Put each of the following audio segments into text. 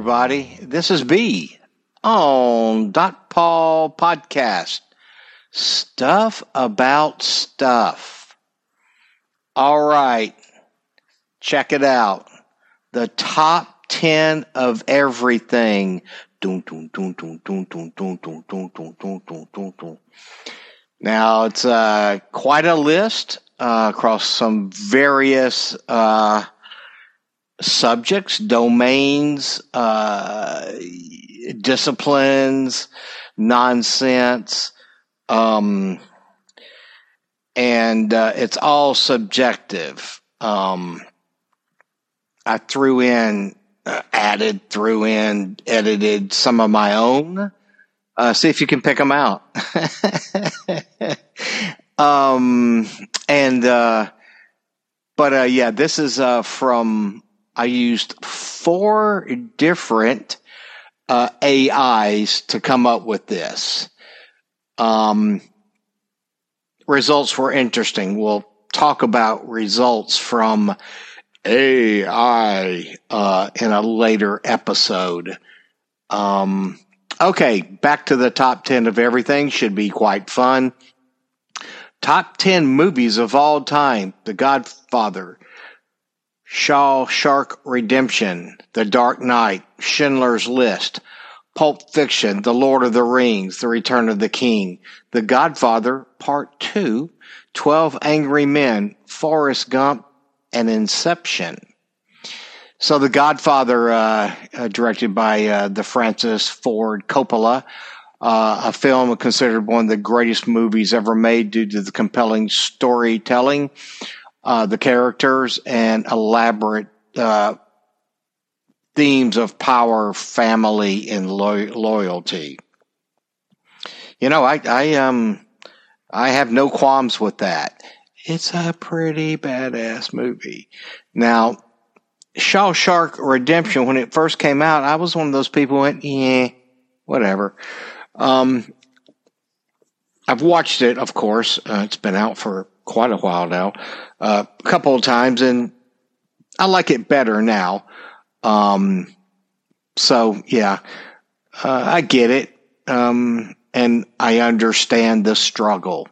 everybody. This is B on Dot Paul Podcast. Stuff about stuff. All right. Check it out. The top 10 of everything. Now, it's quite a list across some various subjects, domains, disciplines, nonsense, and it's all subjective. I threw in, edited some of my own. See if you can pick them out. Yeah, this is from. I used 4 different AIs to come up with this. Results were interesting. We'll talk about results from AI in a later episode. Okay, back to the top 10 of everything. Should be quite fun. Top 10 movies of all time. The Godfather, Shawshank Redemption, The Dark Knight, Schindler's List, Pulp Fiction, The Lord of the Rings, The Return of the King, The Godfather Part 2, 12 Angry Men, Forrest Gump, and Inception. So The Godfather, directed by the Francis Ford Coppola, a film considered one of the greatest movies ever made due to the compelling storytelling, the characters, and elaborate themes of power, family, and loyalty. You know, I have no qualms with that. It's a pretty badass movie. Now, Shawshank Redemption, when it first came out, I was one of those people who went, yeah, whatever. I've watched it, of course. It's been out for quite a while now, a couple of times, and I like it better now. So yeah, I get it. And I understand the struggle,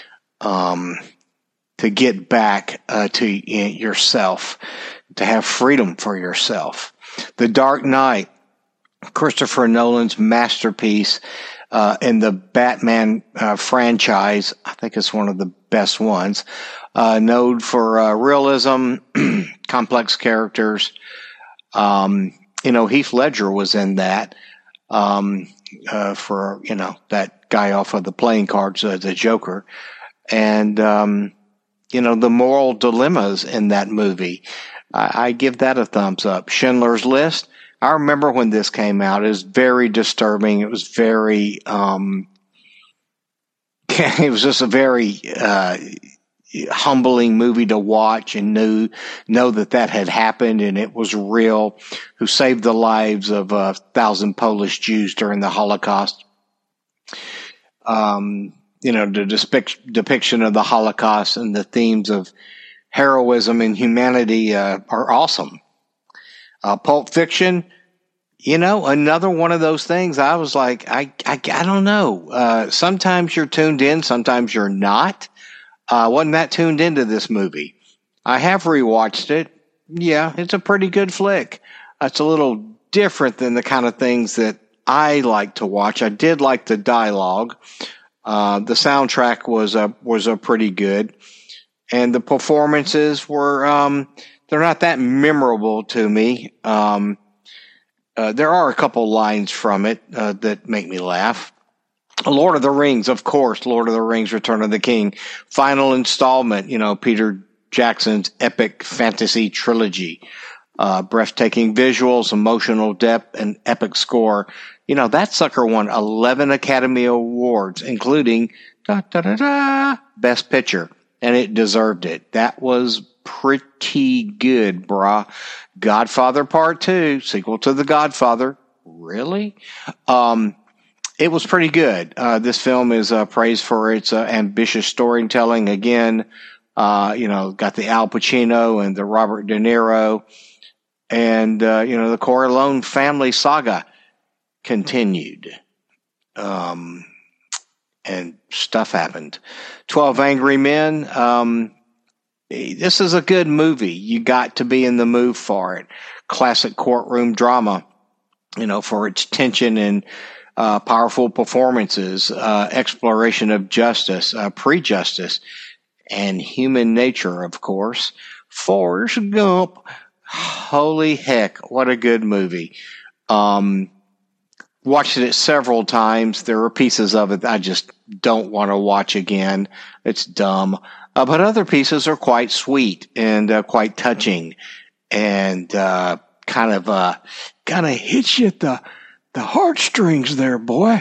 to get back, to yourself, to have freedom for yourself. The Dark Knight, Christopher Nolan's masterpiece, in the Batman, franchise. I think it's one of the best ones, known for, realism, complex characters. Heath Ledger was in that, for, that guy off of the playing cards, the Joker. And, the moral dilemmas in that movie. I give that a thumbs up. Schindler's List. I remember when this came out. It was very disturbing. It was very, it was just a very, humbling movie to watch and know that had happened and it was real, who saved the lives of 1,000 Polish Jews during the Holocaust. The depiction of the Holocaust and the themes of heroism and humanity are awesome. Pulp Fiction, another one of those things. I was like, I don't know. Sometimes you're tuned in, sometimes you're not. Wasn't that tuned into this movie. I have rewatched it. Yeah, it's a pretty good flick. It's a little different than the kind of things that I like to watch. I did like the dialogue. The soundtrack was pretty good, and the performances were they're not that memorable to me. There are a couple lines from it that make me laugh. Lord of the Rings, of course. Lord of the Rings, Return of the King. Final installment, Peter Jackson's epic fantasy trilogy. Breathtaking visuals, emotional depth, and epic score. That sucker won 11 Academy Awards, including Best Picture, and it deserved it. That was pretty good, brah. Godfather Part 2, sequel to The Godfather. Really? It was pretty good. This film is praised for its ambitious storytelling. Again, got the Al Pacino and the Robert De Niro. And, the Corleone family saga continued. Um, and stuff happened. 12 Angry Men. This is a good movie. You got to be in the mood for it. Classic courtroom drama, for its tension and powerful performances, exploration of justice, pre-justice, and human nature, of course. Forrest Gump. Holy heck, what a good movie. Watched it several times. There are pieces of it I just don't want to watch again. It's dumb. But other pieces are quite sweet and quite touching and kind of hits you at the heartstrings there, boy.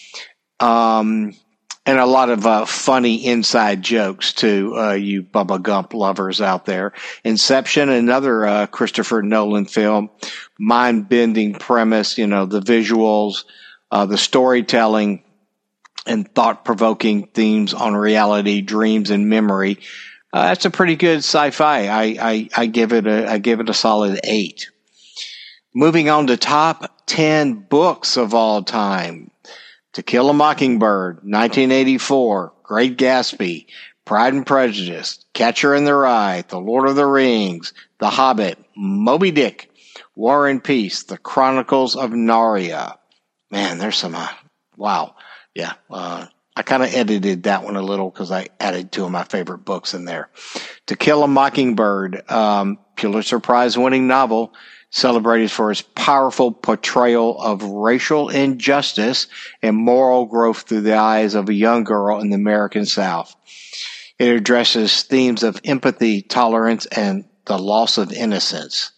And a lot of funny inside jokes to you Bubba Gump lovers out there. Inception, another Christopher Nolan film, mind-bending premise, the visuals, the storytelling, and thought-provoking themes on reality, dreams, and memory. That's a pretty good sci-fi. I give it a solid 8. Moving on to top 10 books of all time. To Kill a Mockingbird, 1984, Great Gatsby, Pride and Prejudice, Catcher in the Rye, The Lord of the Rings, The Hobbit, Moby Dick, War and Peace, The Chronicles of Narnia. Man, there's some, wow. Yeah, I kind of edited that one a little because I added 2 of my favorite books in there. To Kill a Mockingbird, Pulitzer Prize winning novel, celebrated for its powerful portrayal of racial injustice and moral growth through the eyes of a young girl in the American South. It addresses themes of empathy, tolerance, and the loss of innocence.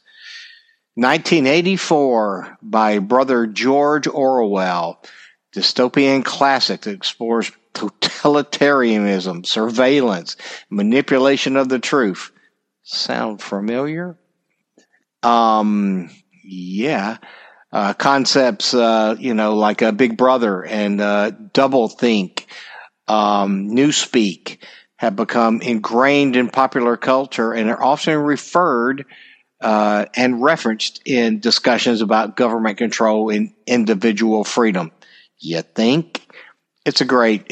1984 by brother George Orwell, dystopian classic that explores totalitarianism, surveillance, manipulation of the truth. Sound familiar? Yeah. Concepts, like a Big Brother and Doublethink, Newspeak have become ingrained in popular culture and are often referred and referenced in discussions about government control and individual freedom. You think? It's a great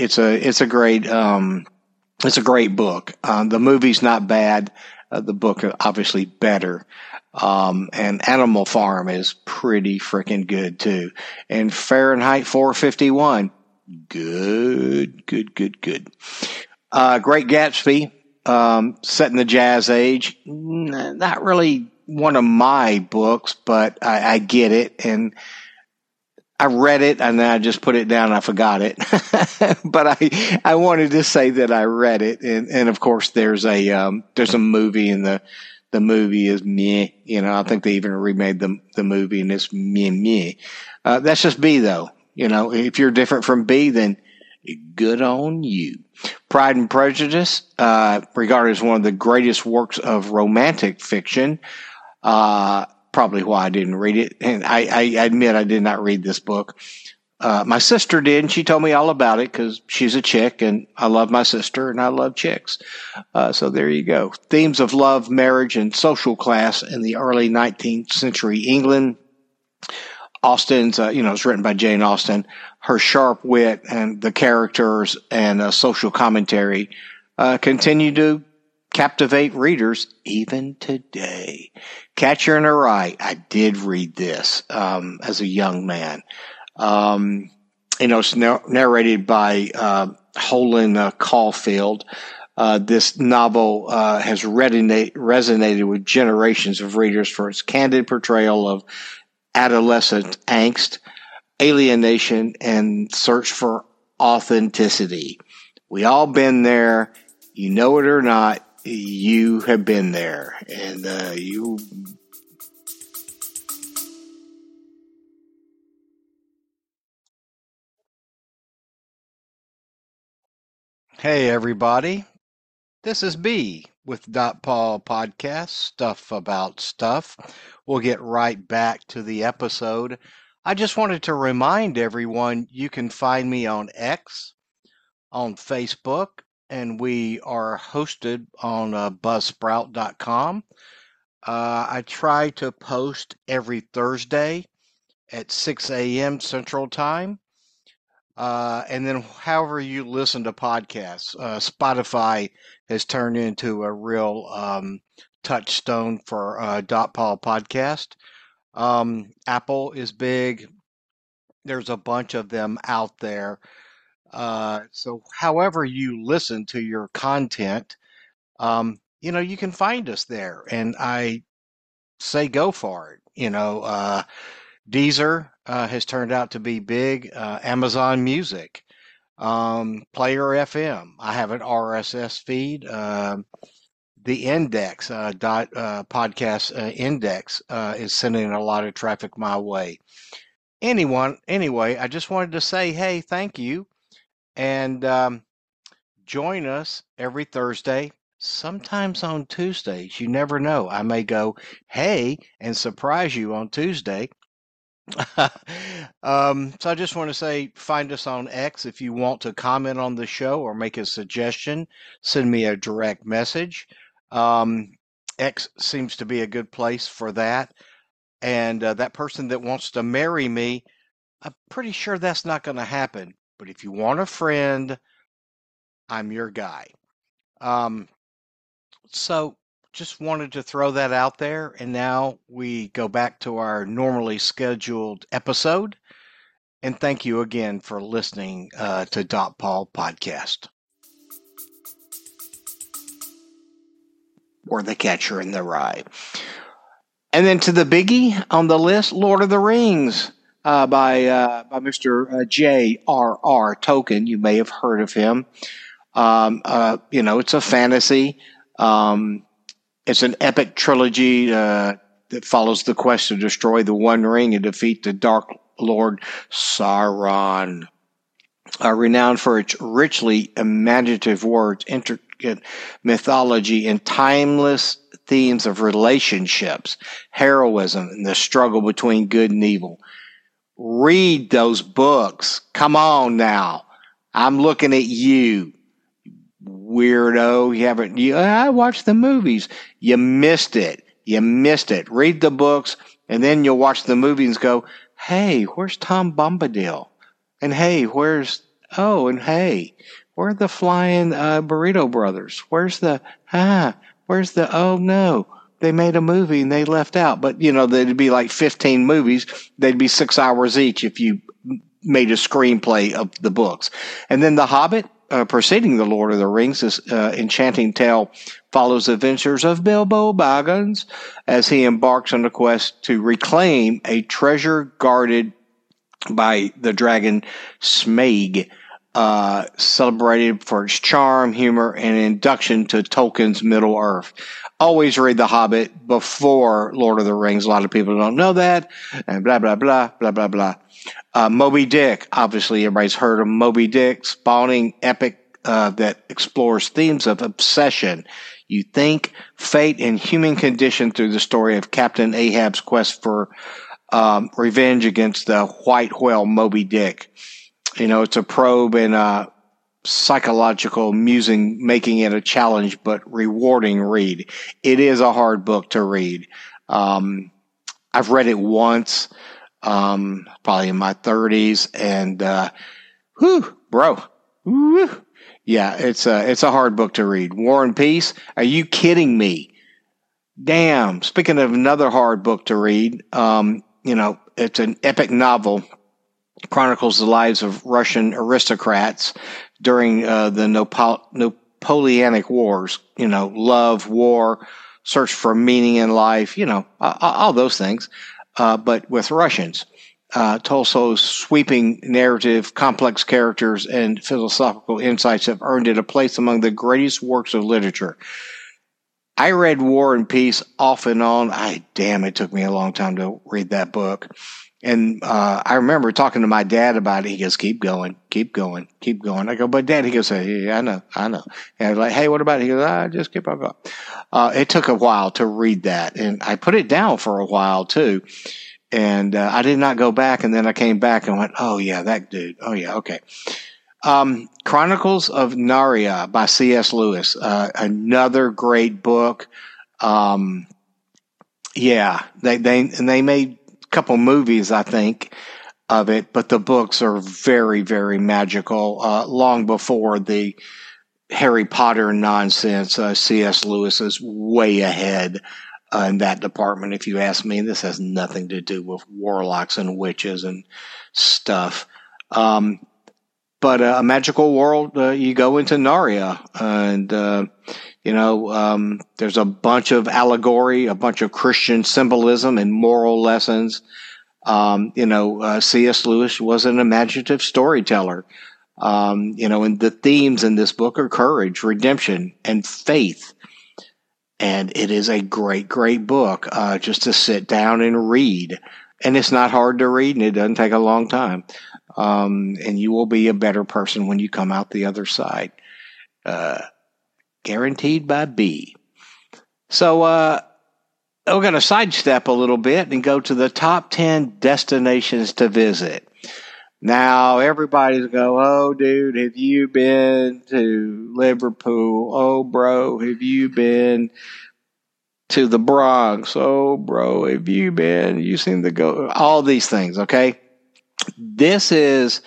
book. The movie's not bad. The book obviously better. And Animal Farm is pretty freaking good too. And Fahrenheit 451, good. Great Gatsby, set in the Jazz Age. Not really one of my books, but I get it. And I read it and then I just put it down and I forgot it. But I wanted to say that I read it. And of course there's a movie and the movie is meh. I think they even remade the movie and it's meh. That's just B though. If you're different from B, then good on you. Pride and Prejudice, regarded as one of the greatest works of romantic fiction. Probably why I didn't read it. And I admit I did not read this book. My sister did, and she told me all about it because she's a chick, and I love my sister, and I love chicks. So there you go. Themes of love, marriage, and social class in the early 19th century England. Austen's, it's written by Jane Austen. Her sharp wit and the characters and social commentary continue to captivate readers even today. Catcher in the Rye. I did read this as a young man. It's narrated by Holden Caulfield. This novel has resonated with generations of readers for its candid portrayal of adolescent angst, alienation, and search for authenticity. We all been there. You know it or not, you have been there. And you... Hey, everybody. This is B with Dot Paul Podcast, Stuff About Stuff. We'll get right back to the episode. I just wanted to remind everyone you can find me on X, on Facebook, and we are hosted on buzzsprout.com. I try to post every Thursday at 6 a.m. Central Time. And then, however you listen to podcasts, Spotify has turned into a real touchstone for Dot Paul podcast. Apple is big. There's a bunch of them out there. So, however you listen to your content, you can find us there. And I say go for it. Deezer has turned out to be big. Amazon Music, Player FM. I have an RSS feed. The Index podcast Index is sending a lot of traffic my way. Anyway, I just wanted to say, hey, thank you, and join us every Thursday. Sometimes on Tuesdays. You never know. I may go, hey, and surprise you on Tuesday. So I just want to say, find us on X if you want to comment on the show or make a suggestion. Send me a direct message. Um, X seems to be a good place for that. And that person that wants to marry me, I'm pretty sure that's not going to happen. But if you want a friend, I'm your guy. Um, so just wanted to throw that out there. And now we go back to our normally scheduled episode. And thank you again for listening to Dot Paul Podcast. Or The Catcher in the Rye. And then to the biggie on the list, Lord of the Rings by Mr. J.R.R. Tolkien. You may have heard of him. It's a fantasy. It's an epic trilogy that follows the quest to destroy the One Ring and defeat the Dark Lord Sauron. Renowned for its richly imaginative words, intricate mythology, and timeless themes of relationships, heroism, and the struggle between good and evil. Read those books. Come on now. I'm looking at you, weirdo. I watched the movies. You missed it. Read the books, and then you'll watch the movies and go, hey, where's Tom Bombadil? And hey, where are the flying Burrito Brothers? Oh no, they made a movie and they left out. But, there'd be like 15 movies. They'd be 6 hours each if you made a screenplay of the books. And then The Hobbit, preceding The Lord of the Rings, this enchanting tale follows the adventures of Bilbo Baggins as he embarks on a quest to reclaim a treasure guarded by the dragon Smaug, celebrated for its charm, humor, and induction to Tolkien's Middle-earth. Always read The Hobbit before Lord of the Rings. A lot of people don't know that, and blah, blah, blah, blah, blah, blah. Moby Dick, obviously everybody's heard of Moby Dick, spawning epic that explores themes of obsession. You think, fate, and human condition through the story of Captain Ahab's quest for revenge against the white whale Moby Dick. It's a probe and psychological musing, making it a challenge but rewarding read. It is a hard book to read. I've read it once, probably in my 30s, and yeah, it's a hard book to read. War and Peace? Are you kidding me? Damn. Speaking of another hard book to read, it's an epic novel, chronicles the lives of Russian aristocrats during the Napoleonic Wars. Love, war, search for meaning in life, all those things, but with Russians. Tolstoy's sweeping narrative, complex characters, and philosophical insights have earned it a place among the greatest works of literature. I read War and Peace off and on. It took me a long time to read that book. And I remember talking to my dad about it. He goes, keep going. I go, but Dad, he goes, yeah, I know. And I was like, hey, what about it? He goes, just keep on going. It took a while to read that. And I put it down for a while, too. And I did not go back. And then I came back and went, oh, yeah, that dude. Oh, yeah, okay. Chronicles of Narnia by C.S. Lewis, another great book. Yeah, they made a couple movies, I think, of it, but the books are very, very magical. Long before the Harry Potter nonsense, C.S. Lewis is way ahead in that department. If you ask me, this has nothing to do with warlocks and witches and stuff. But a magical world, you go into Narnia, and there's a bunch of allegory, a bunch of Christian symbolism and moral lessons. C.S. Lewis was an imaginative storyteller. And the themes in this book are courage, redemption, and faith. And it is a great, great book just to sit down and read. And it's not hard to read, and it doesn't take a long time. And you will be a better person when you come out the other side. Guaranteed by B. So we're going to sidestep a little bit and go to the top 10 destinations to visit. Now, everybody's go, oh, dude, have you been to Liverpool? Oh, bro, have you been to the Bronx? Oh, bro, have you been? You seem to go, all these things, okay? This is,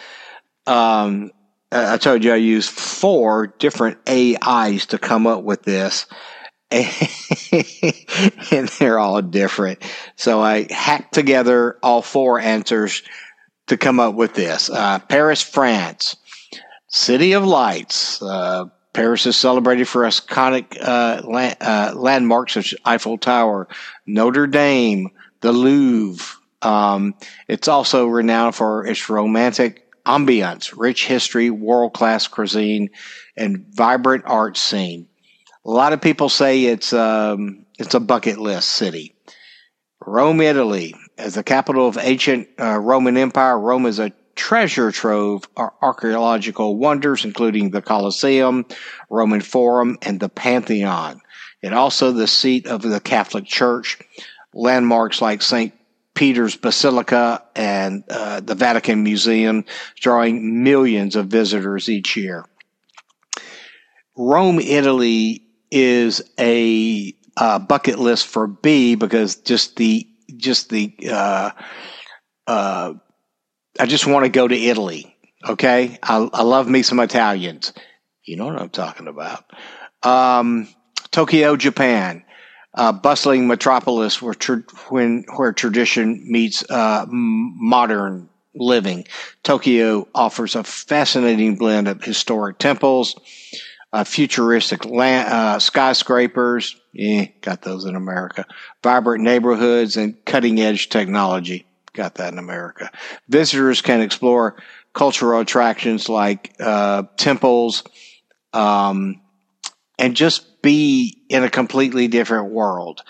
I told you I used 4 different AIs to come up with this. And they're all different. So I hacked together all 4 answers to come up with this. Paris, France. City of Lights. Paris is celebrated for iconic landmarks such as Eiffel Tower, Notre Dame, the Louvre. It's also renowned for its romantic ambience, rich history, world-class cuisine, and vibrant art scene. A lot of people say it's a bucket list city. Rome, Italy. As the capital of ancient Roman Empire, Rome is a treasure trove of archaeological wonders, including the Colosseum, Roman Forum, and the Pantheon. It's also the seat of the Catholic Church. Landmarks like St. Peter's Basilica and the Vatican Museum, drawing millions of visitors each year. Rome, Italy is a bucket list for B because I just want to go to Italy. Okay, I love me some Italians. You know what I'm talking about. Tokyo, Japan. Bustling metropolis where tradition meets modern living. Tokyo offers a fascinating blend of historic temples, futuristic skyscrapers, got those in America, vibrant neighborhoods, and cutting-edge technology, got that in America. Visitors can explore cultural attractions like temples, and just be in a completely different world.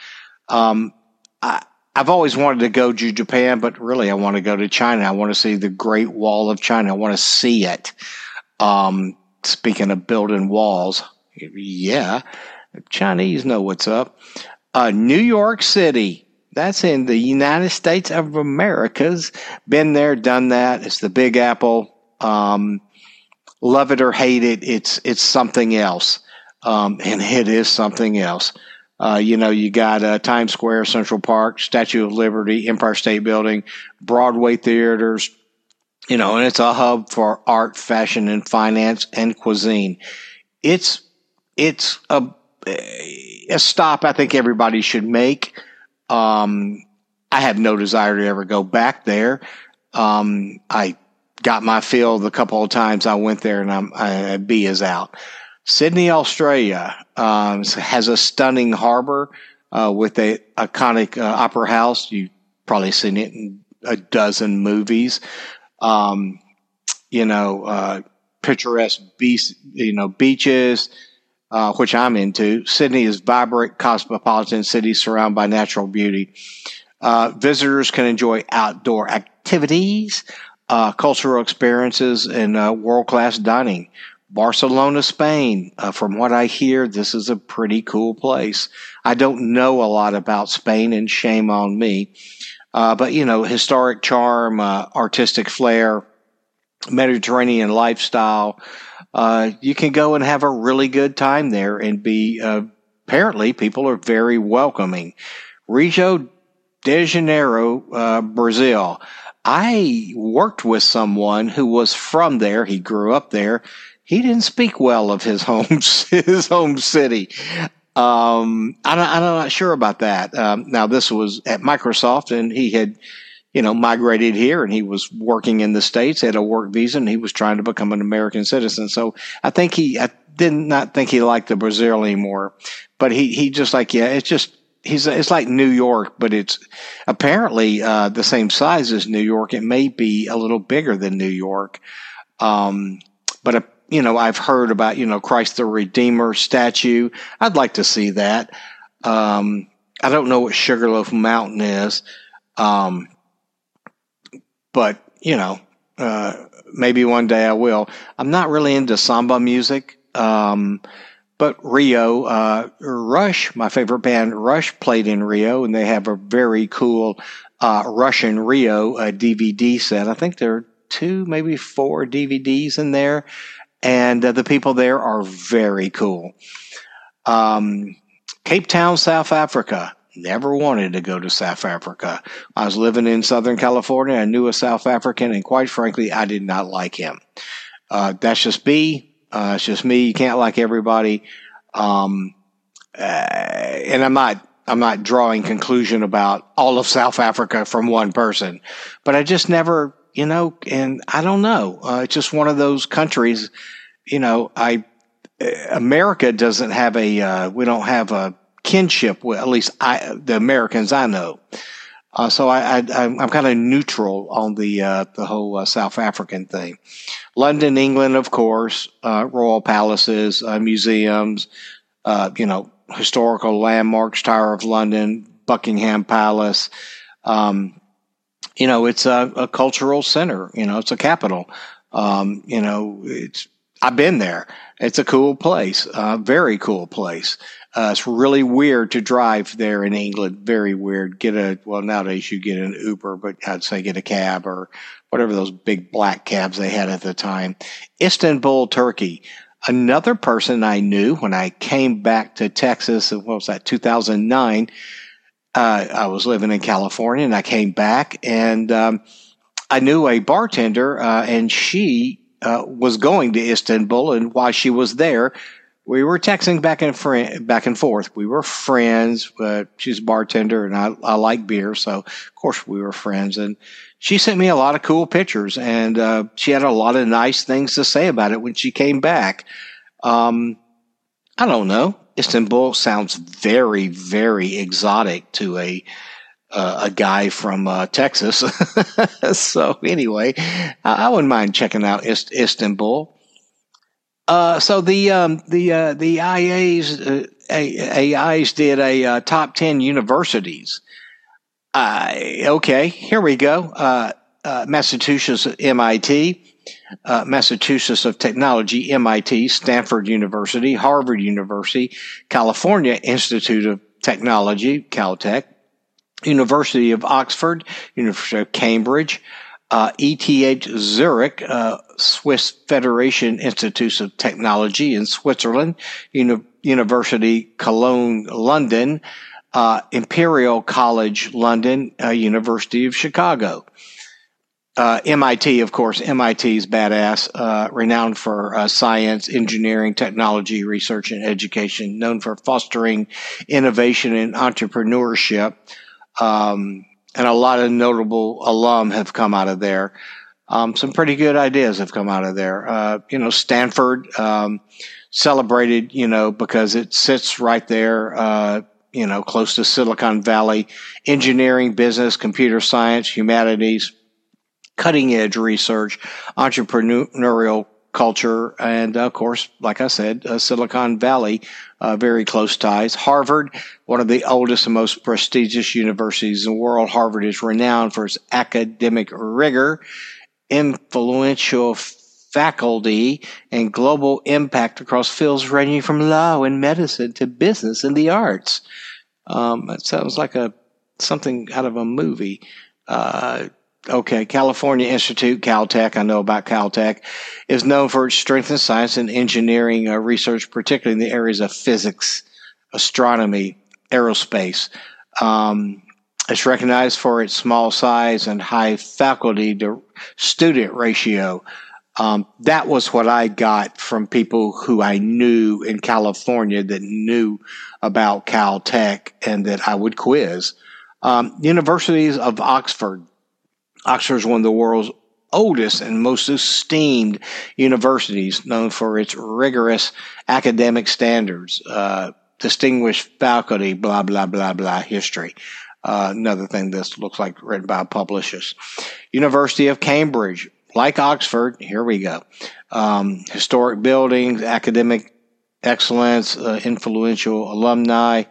I've always wanted to go to Japan, but really I want to go to China. I want to see the Great Wall of China. I want to see it. Speaking of building walls, yeah, Chinese know what's up. New York City. That's in the United States of America's. Been there, done that. It's the Big Apple. Love it or hate it, it's something else. And it is something else. You got Times Square, Central Park, Statue of Liberty, Empire State Building, Broadway theaters, and it's a hub for art, fashion, and finance and cuisine. It's a stop I think everybody should make. I have no desire to ever go back there. I got my fill the couple of times I went there, and B is out. Sydney, Australia, has a stunning harbor with a iconic opera house. You've probably seen it in a dozen movies. Picturesque beaches, which I'm into. Sydney is vibrant, cosmopolitan city surrounded by natural beauty. Visitors can enjoy outdoor activities, cultural experiences, and world-class dining. Barcelona, Spain. From what I hear, this is a pretty cool place. I don't know a lot about Spain, and shame on me. But historic charm, artistic flair, Mediterranean lifestyle. You can go and have a really good time there and be, apparently people are very welcoming. Rio de Janeiro, Brazil. I worked with someone who was from there. He grew up there. He didn't speak well of his home his home city. I'm not sure about that. Now, this was at Microsoft, and he had, migrated here, and he was working in the States, had a work visa, and he was trying to become an American citizen. So I did not think he liked the Brazil anymore, but he just like, yeah, it's like New York, but it's apparently the same size as New York. It may be a little bigger than New York. But I've heard about, Christ the Redeemer statue. I'd like to see that. I don't know what Sugarloaf Mountain is. But, maybe one day I will. I'm not really into samba music. But Rio, Rush, my favorite band, Rush, played in Rio, and they have a very cool Russian Rio DVD set. I think there are 2, maybe 4 DVDs in there, and the people there are very cool. Cape Town, South Africa. Never wanted to go to South Africa. I was living in Southern California. I knew a South African, and quite frankly, I did not like him. That's just me. It's just me. You can't like everybody. And I'm not drawing conclusion about all of South Africa from one person, but I just never, and I don't know. It's just one of those countries, America doesn't have we don't have a kinship with, at least the Americans I know. So I'm kind of neutral on the whole South African thing. London, England, of course, royal palaces, museums, historical landmarks, Tower of London, Buckingham Palace. It's a cultural center. It's a capital. I've been there. It's a cool place, very cool place. It's really weird to drive there in England. Very weird. Nowadays you get an Uber, but I'd say get a cab or whatever those big black cabs they had at the time. Istanbul, Turkey. Another person I knew when I came back to Texas, 2009, I was living in California, and I came back, and I knew a bartender, and she was going to Istanbul, and while she was there, we were texting back and forth. We were friends. She's a bartender, and I like beer, so of course we were friends. And she sent me a lot of cool pictures, and she had a lot of nice things to say about it when she came back. I don't know. Istanbul sounds very, very exotic to a guy from Texas. So anyway, I wouldn't mind checking out Istanbul. So the AIs did a top 10 universities. Okay, here we go. Massachusetts, MIT, Massachusetts of Technology, MIT, Stanford University, Harvard University, California Institute of Technology, Caltech, University of Oxford, University of Cambridge, ETH Zurich, Swiss Federation Institutes of Technology in Switzerland, University Cologne, London, Imperial College, London, University of Chicago. MIT, of course, MIT is badass, renowned for science, engineering, technology, research, and education, known for fostering innovation and entrepreneurship. And a lot of notable alum have come out of there. Some pretty good ideas have come out of there. Stanford, celebrated, because it sits right there, close to Silicon Valley. Engineering, business, computer science, humanities, cutting edge research, entrepreneurial culture, and of course, like I said, Silicon Valley, very close ties. Harvard, one of the oldest and most prestigious universities in the world. Harvard is renowned for its academic rigor, influential faculty, and global impact across fields ranging from law and medicine to business and the arts. It sounds like something out of a movie. Okay, California Institute, Caltech, I know about Caltech, is known for its strength in science and engineering research, particularly in the areas of physics, astronomy, aerospace. And It's recognized for its small size and high faculty to student ratio. That was what I got from people who I knew in California that knew about Caltech and that I would quiz. Universities of Oxford. Oxford is one of the world's oldest and most esteemed universities, known for its rigorous academic standards, distinguished faculty, blah, blah, blah, blah, history. Another thing this looks like written by publishers. University of Cambridge, like Oxford, here we go. Historic buildings, academic excellence, influential alumni,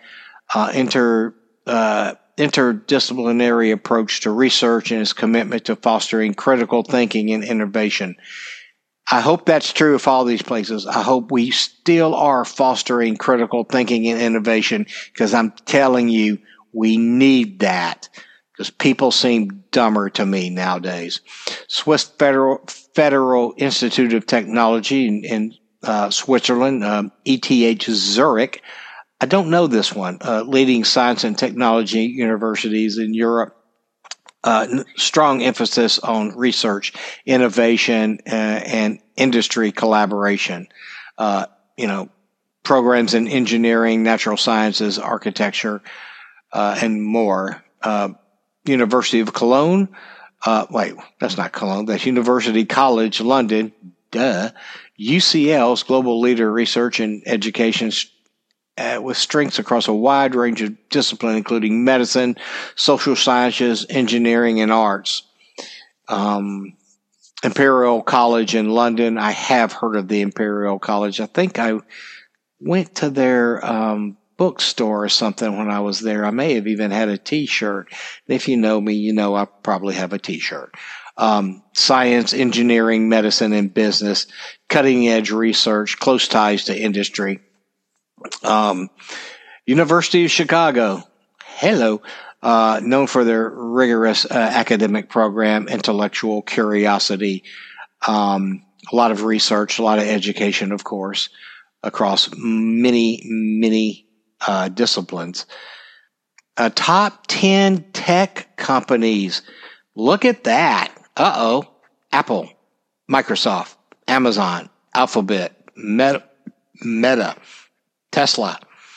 interdisciplinary approach to research, and its commitment to fostering critical thinking and innovation. I hope that's true of all these places. I hope we still are fostering critical thinking and innovation, because I'm telling you, we need that, because people seem dumber to me nowadays. Swiss Federal Institute of Technology in Switzerland, ETH Zurich. I don't know this one. Leading science and technology universities in Europe. Strong emphasis on research, innovation, and industry collaboration. Programs in engineering, natural sciences, architecture, and more. University of Cologne. Wait, that's not Cologne. That's University College London. Duh. UCL's global leader research and education with strengths across a wide range of disciplines, including medicine, social sciences, engineering, and arts. Imperial College in London. I have heard of the Imperial College. I think I went to their bookstore or something when I was there. I may have even had a T-shirt. And if you know me, you know I probably have a T-shirt. Science, engineering, medicine, and business, cutting-edge research, close ties to industry. University of Chicago, hello, known for their rigorous academic program, intellectual curiosity, a lot of research, a lot of education, of course, across many disciplines. Top 10 tech companies. Look at that. Apple, Microsoft, Amazon, Alphabet, Meta, Tesla.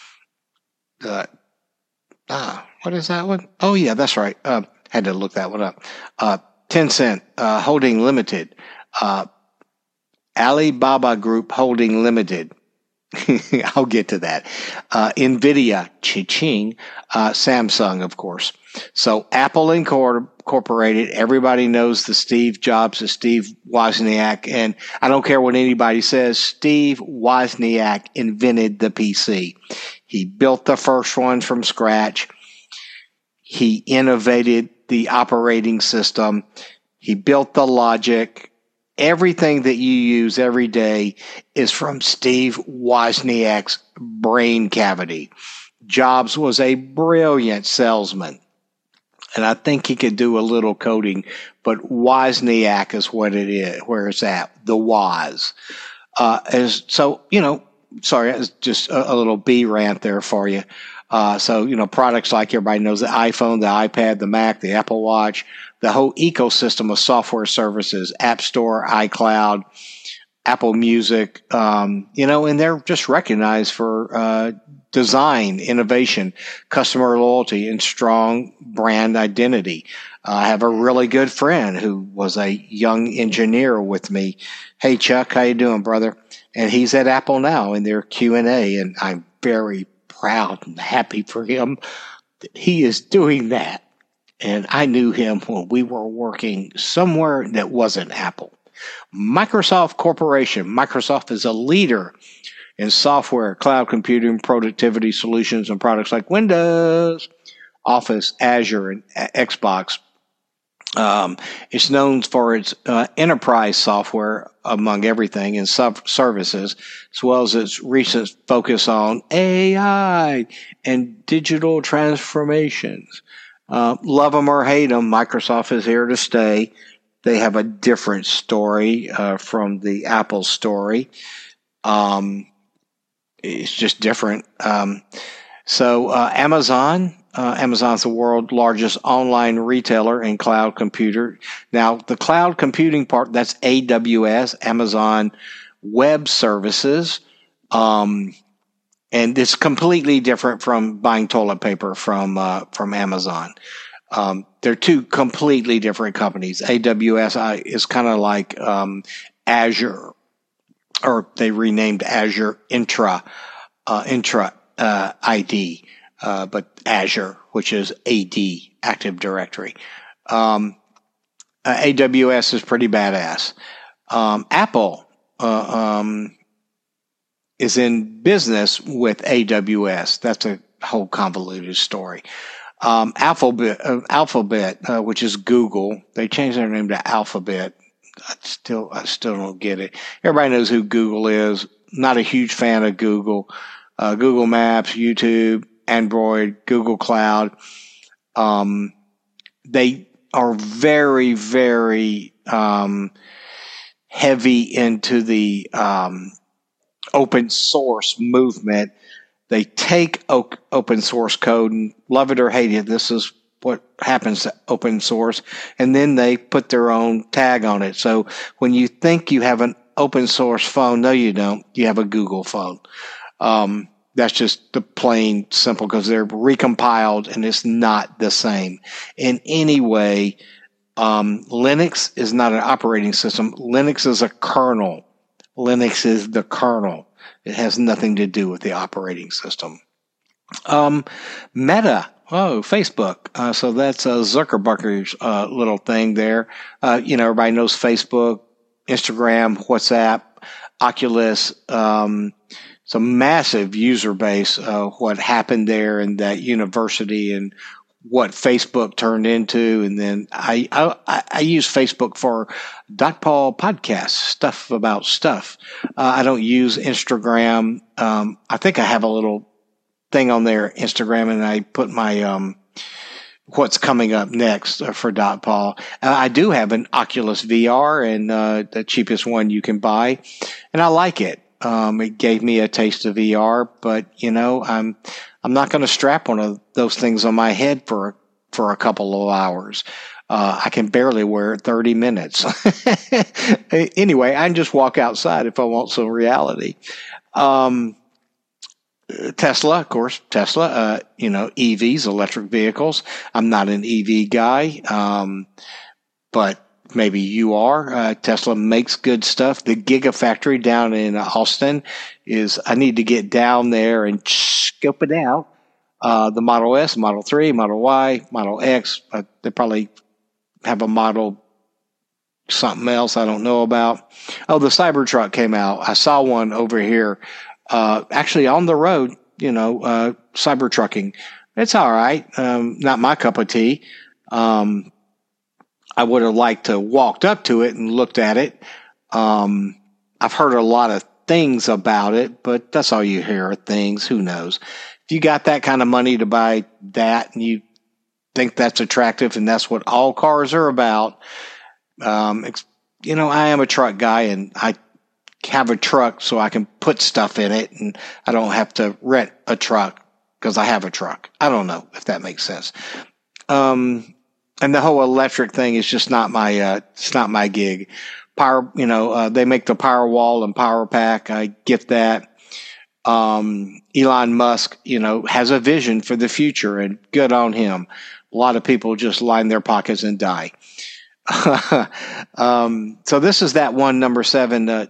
What is that one? Oh, yeah, that's right. Had to look that one up. Tencent Holding Limited. Alibaba Group Holding Limited. I'll get to that. NVIDIA, Chi-Ching, Samsung, of course. So Apple Incorporated, everybody knows the Steve Jobs, the Steve Wozniak, and I don't care what anybody says, Steve Wozniak invented the PC. He built the first one from scratch. He innovated the operating system. He built the logic. Everything that you use every day is from Steve Wozniak's brain cavity. Jobs was a brilliant salesman, and I think he could do a little coding, but Wozniak is what it is, where it's at, the Woz. Sorry, it's just a little B rant there for you. Products like everybody knows, the iPhone, the iPad, the Mac, the Apple Watch, the whole ecosystem of software services, App Store, iCloud, Apple Music, and they're just recognized for design, innovation, customer loyalty, and strong brand identity. I have a really good friend who was a young engineer with me. Hey, Chuck, how you doing, brother? And he's at Apple now in their Q&A, and I'm very proud and happy for him that he is doing that. And I knew him when we were working somewhere that wasn't Apple. Microsoft Corporation. Microsoft is a leader in software, cloud computing, productivity solutions, and products like Windows, Office, Azure, and Xbox. It's known for its enterprise software, among everything, and services, as well as its recent focus on AI and digital transformations. Love them or hate them, Microsoft is here to stay. They have a different story from the Apple story. It's just different. Amazon, Amazon's the world's largest online retailer in cloud computer. Now, the cloud computing part, that's AWS, Amazon Web Services. And it's completely different from buying toilet paper from Amazon. They're two completely different companies. AWS is kind of like Azure, or they renamed Azure Intra ID. But Azure, which is AD, Active Directory. AWS is pretty badass. Apple is in business with AWS. That's a whole convoluted story. Alphabet, which is Google, they changed their name to Alphabet. I still don't get it. Everybody knows who Google is. Not a huge fan of Google. Google Maps, YouTube, Android, Google Cloud. They are very, very heavy into the open source movement. They take open source code, and love it or hate it, this is what happens to open source, and then they put their own tag on it. So when you think you have an open source phone, no, you don't. You have a Google phone. That's just the plain simple, because they're recompiled and it's not the same in any way. Linux is not an operating system. Linux is a kernel. Linux is the kernel. It has nothing to do with the operating system. Meta. Oh, Facebook. So that's Zuckerberg's little thing there. Everybody knows Facebook, Instagram, WhatsApp, Oculus. It's a massive user base. What happened there in that university and what Facebook turned into. And then I use Facebook for Paul podcast, stuff about stuff. I don't use Instagram. I think I have a little thing on there, Instagram, and I put my what's coming up next for Paul. I do have an Oculus VR, and the cheapest one you can buy, and I like it. It gave me a taste of VR, but I'm not going to strap one of those things on my head for a couple of hours. I can barely wear it 30 minutes. Anyway, I can just walk outside if I want some reality. Tesla, of course, EVs, electric vehicles. I'm not an EV guy, but maybe you are. Tesla makes good stuff. The Gigafactory down in Austin I need to get down there and scope it out. The Model S, Model 3, Model Y, Model X, they probably have a model something else I don't know about. Oh, the Cybertruck came out. I saw one over here, actually on the road, Cybertrucking. It's all right. Not my cup of tea. I would have liked to walked up to it and looked at it. I've heard a lot of things about it, but that's all you hear are things. Who knows? If you got that kind of money to buy that and you think that's attractive and that's what all cars are about, I am a truck guy and I have a truck so I can put stuff in it and I don't have to rent a truck because I have a truck. I don't know if that makes sense. And the whole electric thing is just not it's not my gig. Power, they make the Powerwall and Power Pack. I get that. Elon Musk, has a vision for the future and good on him. A lot of people just line their pockets and die. So this is that one, number 7.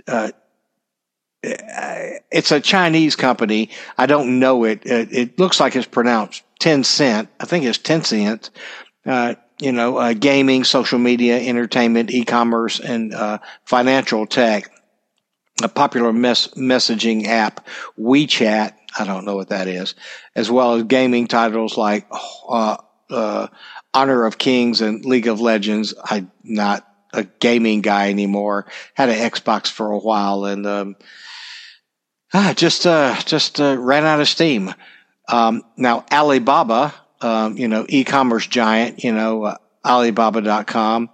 It's a Chinese company. I don't know it. It looks like it's pronounced Tencent. I think it's Tencent. Gaming, social media, entertainment, e-commerce, and financial tech. A popular messaging app, WeChat, I don't know what that is, as well as gaming titles like Honor of Kings and League of Legends. I'm not a gaming guy anymore. Had an Xbox for a while and just ran out of steam. Now Alibaba, e-commerce giant, Alibaba.com,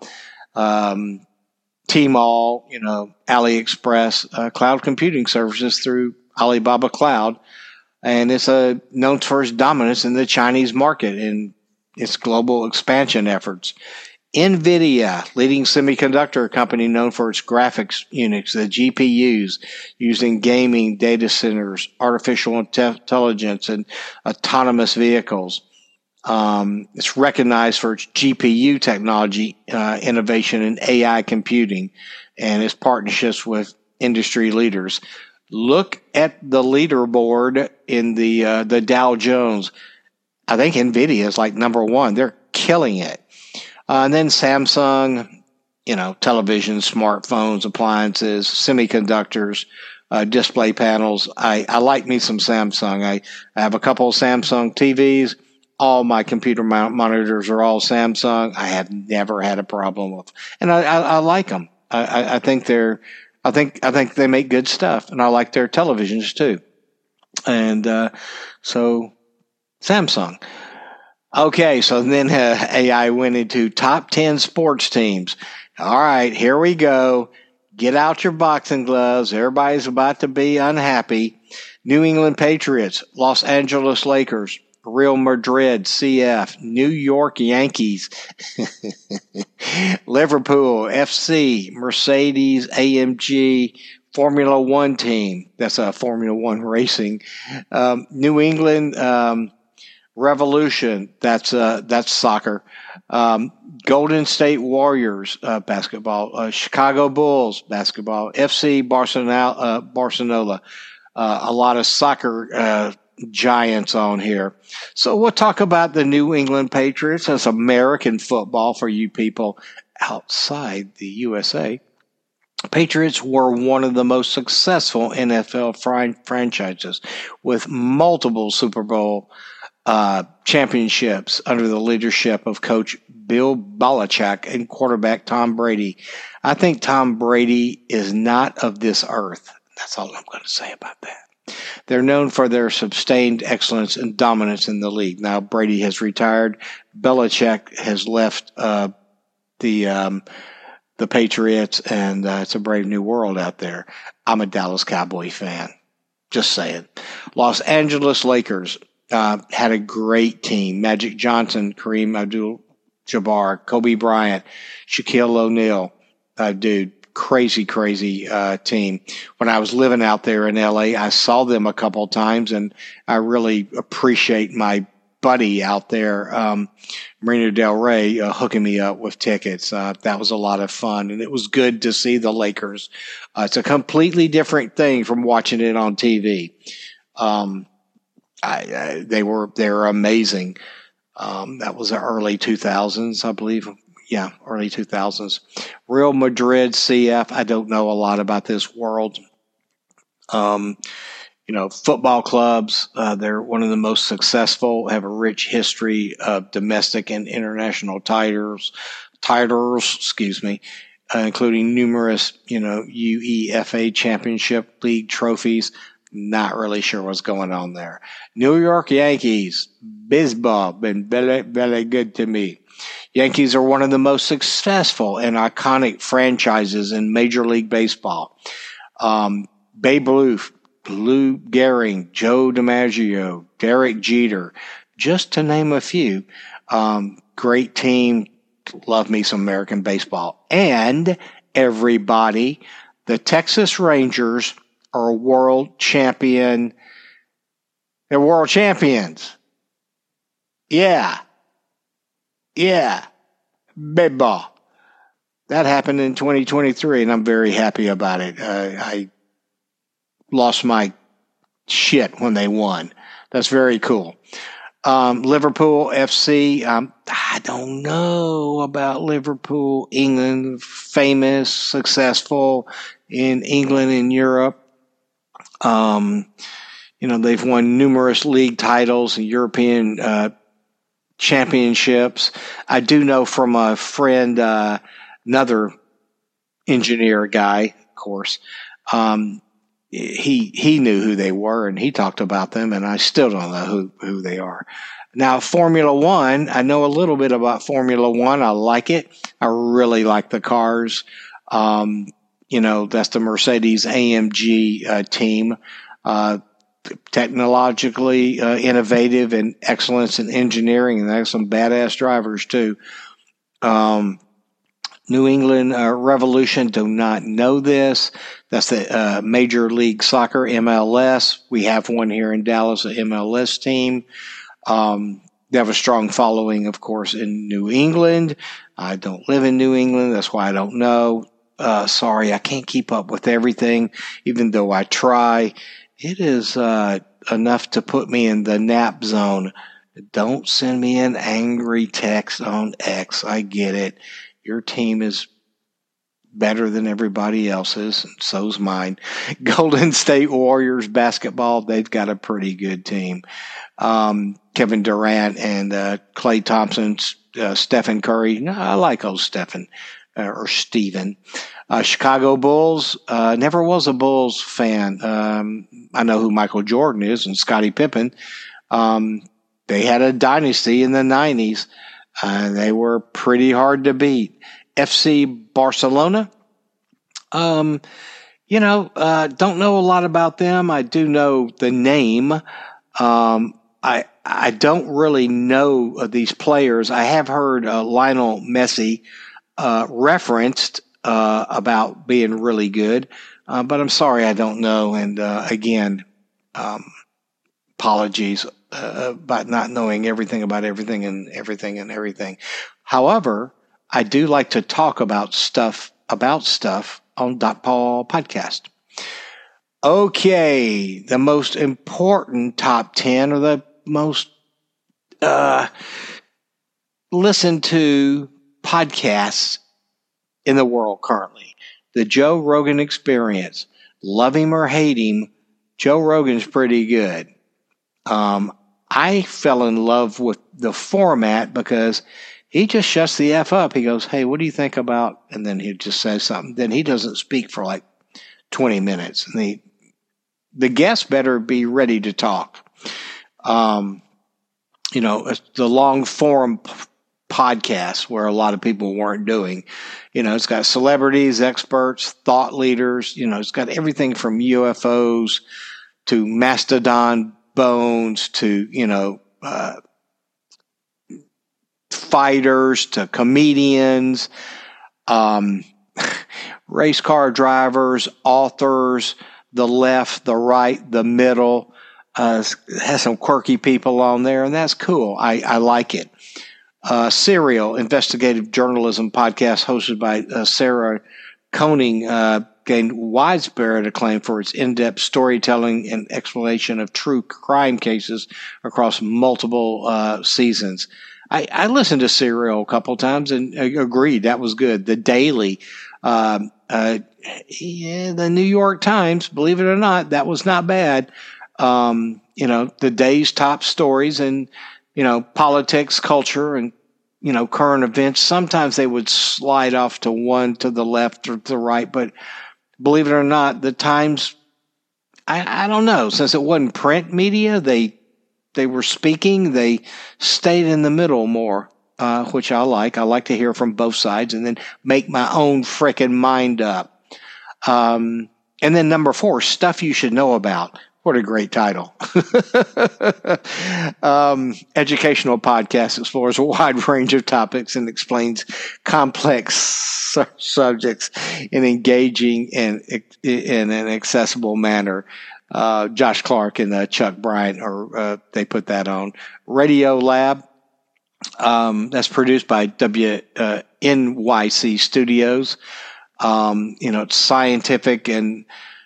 Tmall, AliExpress, cloud computing services through Alibaba Cloud. and it's known for its dominance in the Chinese market and its global expansion efforts. NVIDIA, leading semiconductor company known for its graphics units, the GPUs, used in gaming, data centers, artificial intelligence, and autonomous vehicles. It's recognized for its GPU technology, innovation in AI computing, and its partnerships with industry leaders. Look at the leaderboard in the Dow Jones. I think NVIDIA is like number one. They're killing it. And then Samsung, television, smartphones, appliances, semiconductors, display panels. I like me some Samsung. I have a couple of Samsung TVs. All my computer monitors are all Samsung. I have never had a problem with, and I like them. I think I think they make good stuff, and I like their televisions too. And so Samsung. Okay, so then AI went into top 10 sports teams. All right, here we go. Get out your boxing gloves. Everybody's about to be unhappy. New England Patriots, Los Angeles Lakers, Real Madrid, CF, New York Yankees, Liverpool, FC, Mercedes, AMG, Formula One team. That's a Formula One racing. New England Revolution. That's soccer. Golden State Warriors basketball. Chicago Bulls basketball. FC Barcelona. A lot of soccer giants on here. So we'll talk about the New England Patriots. That's American football for you people outside the USA. Patriots were one of the most successful NFL franchises with multiple Super Bowl championships under the leadership of Coach Bill Belichick and quarterback Tom Brady. I think Tom Brady is not of this earth. That's all I'm going to say about that. They're known for their sustained excellence and dominance in the league. Now, Brady has retired. Belichick has left the Patriots, and it's a brave new world out there. I'm a Dallas Cowboy fan. Just saying. Los Angeles Lakers had a great team. Magic Johnson, Kareem Abdul-Jabbar, Kobe Bryant, Shaquille O'Neal. Dude, crazy team. When I was living out there in LA, I saw them a couple of times, and I really appreciate my buddy out there, Marina Del Rey, hooking me up with tickets. That was a lot of fun, and it was good to see the Lakers. It's a completely different thing from watching it on TV. They were amazing. That was the early 2000s, I believe. Yeah, early 2000s. Real Madrid, CF. I don't know a lot about this world. Football clubs. They're one of the most successful. Have a rich history of domestic and international titles. Including numerous, UEFA Championship League trophies. Not really sure what's going on there. New York Yankees, baseball, been very, very good to me. Yankees are one of the most successful and iconic franchises in Major League Baseball. Babe Ruth, Lou Gehrig, Joe DiMaggio, Derek Jeter, just to name a few. Great team. Love me some American baseball. And everybody, the Texas Rangers are world champion. They're world champions. Yeah. Baseball. That happened in 2023, and I'm very happy about it. I lost my shit when they won. That's very cool. Liverpool FC. I don't know about Liverpool. England, famous, successful in England and Europe. They've won numerous league titles and European championships. I do know from a friend, another engineer guy, of course. He knew who they were, and he talked about them, and I still don't know who they are. Now, Formula One, I know a little bit about Formula One. I like it. I really like the cars. That's the Mercedes AMG team. technologically innovative and excellence in engineering, and they have some badass drivers too. New England Revolution, do not know this. That's the Major League Soccer, MLS. We have one here in Dallas, an MLS team. They have a strong following, of course, in New England. I don't live in New England. That's why I don't know. Sorry, I can't keep up with everything, even though I try. It is enough to put me in the nap zone. Don't send me an angry text on X. I get it. Your team is better than everybody else's, and so's mine. Golden State Warriors basketball, they've got a pretty good team. Kevin Durant and Klay Thompson, Stephen Curry. No, I like old Stephen or Steven. Chicago Bulls, never was a Bulls fan. I know who Michael Jordan is and Scottie Pippen. They had a dynasty in the 90s. They were pretty hard to beat. FC Barcelona, don't know a lot about them. I do know the name. I don't really know these players. I have heard Lionel Messi referenced about being really good, but I'm sorry I don't know. And again, apologies about not knowing everything about everything and everything. However, I do like to talk about stuff on Dot Paul Podcast. Okay, the most important top 10 or the most listened to podcasts in the world currently. The Joe Rogan Experience. Love him or hate him, Joe Rogan's pretty good. I fell in love with the format because he just shuts the F up. He goes, hey, what do you think about? And then he just says something. Then he doesn't speak for like 20 minutes. And the guest better be ready to talk. The long form podcast where a lot of people weren't doing. It's got celebrities, experts, thought leaders. It's got everything from UFOs to mastodon bones to, fighters to comedians, race car drivers, authors, the left, the right, the middle. Has some quirky people on there, and that's cool. I like it. Serial, investigative journalism podcast hosted by Sarah Koenig, gained widespread acclaim for its in-depth storytelling and explanation of true crime cases across multiple seasons. I listened to Serial a couple times and agreed that was good. The Daily, the New York Times, believe it or not, that was not bad. The day's top stories and, politics, culture, and, current events. Sometimes they would slide off to one to the left or to the right, but believe it or not, the Times, I don't know, since it wasn't print media, they were speaking, they stayed in the middle more, which I like. I like to hear from both sides and then make my own frickin' mind up. And then number 4, stuff you should know about. What a great title. Educational podcast explores a wide range of topics and explains complex subjects in engaging and in an accessible manner. Josh Clark and Chuck Bryant, they put that on. Radio Lab, that's produced by NYC Studios. It's scientific and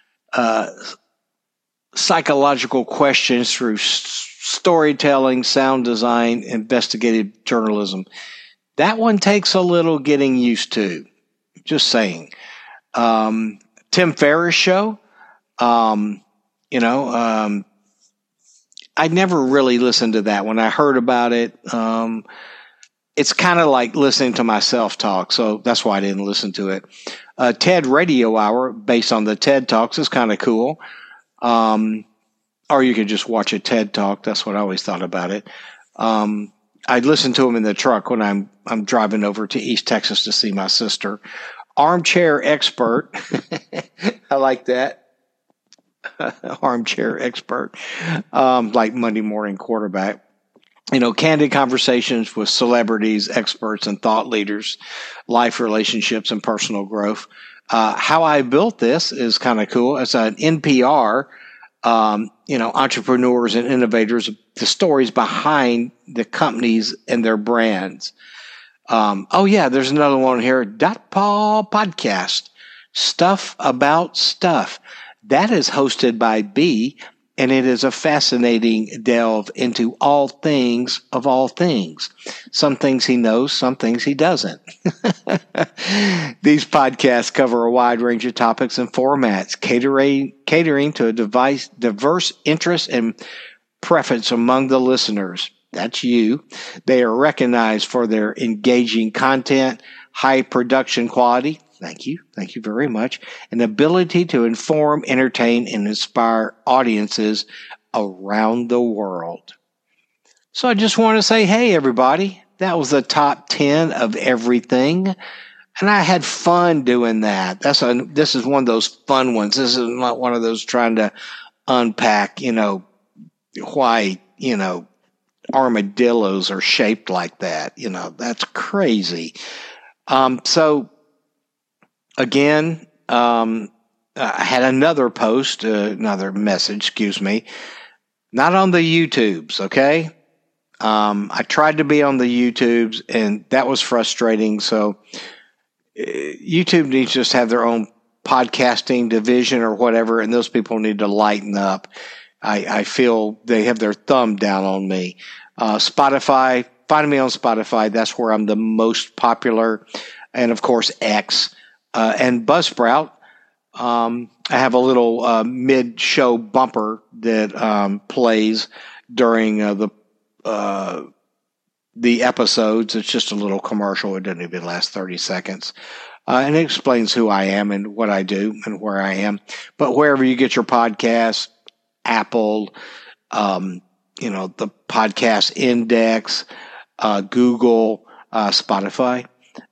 psychological questions through storytelling, sound design, investigative journalism. That one takes a little getting used to. Just saying. Tim Ferriss Show. I never really listened to that. When I heard about it, it's kind of like listening to myself talk, so that's why I didn't listen to it. TED Radio Hour, based on the TED Talks, is kind of cool. Or you could just watch a TED Talk. That's what I always thought about it. I listen to them in the truck when I'm driving over to East Texas to see my sister. Armchair Expert. I like that. armchair expert, like Monday morning quarterback. Candid conversations with celebrities, experts, and thought leaders, life relationships, and personal growth. How I built this is kind of cool. It's an NPR, entrepreneurs and innovators, the stories behind the companies and their brands. There's another one here. Paul Podcast, Stuff About Stuff. That is hosted by B, and it is a fascinating delve into all things of all things. Some things he knows, some things he doesn't. These podcasts cover a wide range of topics and formats, catering to a diverse interest and preference among the listeners. That's you. They are recognized for their engaging content, high production quality. Thank you. Thank you very much. And ability to inform, entertain, and inspire audiences around the world. So I just want to say, hey, everybody, that was the top 10 of everything. And I had fun doing that. This is one of those fun ones. This is not one of those trying to unpack, why, armadillos are shaped like that. That's crazy. Again, I had another message, not on the YouTubes, okay? I tried to be on the YouTubes, and that was frustrating. So YouTube needs to just have their own podcasting division or whatever, and those people need to lighten up. I feel they have their thumb down on me. Spotify, find me on Spotify. That's where I'm the most popular. And, of course, X. And Buzzsprout, I have a little mid-show bumper that plays during the episodes. It's just a little commercial. It doesn't even last 30 seconds. And it explains who I am and what I do and where I am. But wherever you get your podcasts, Apple, the Podcast Index, Google, Spotify,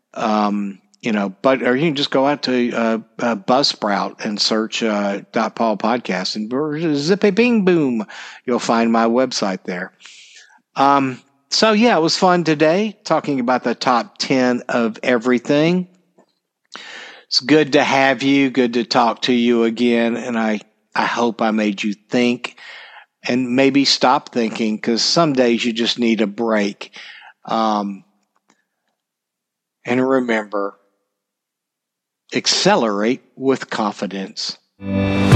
or you can just go out to Buzzsprout and search Paul Podcast, and zippy bing boom, you'll find my website there. It was fun today talking about the top 10 of everything. It's good to have you, good to talk to you again, and I hope I made you think and maybe stop thinking, because some days you just need a break. And remember, accelerate with confidence.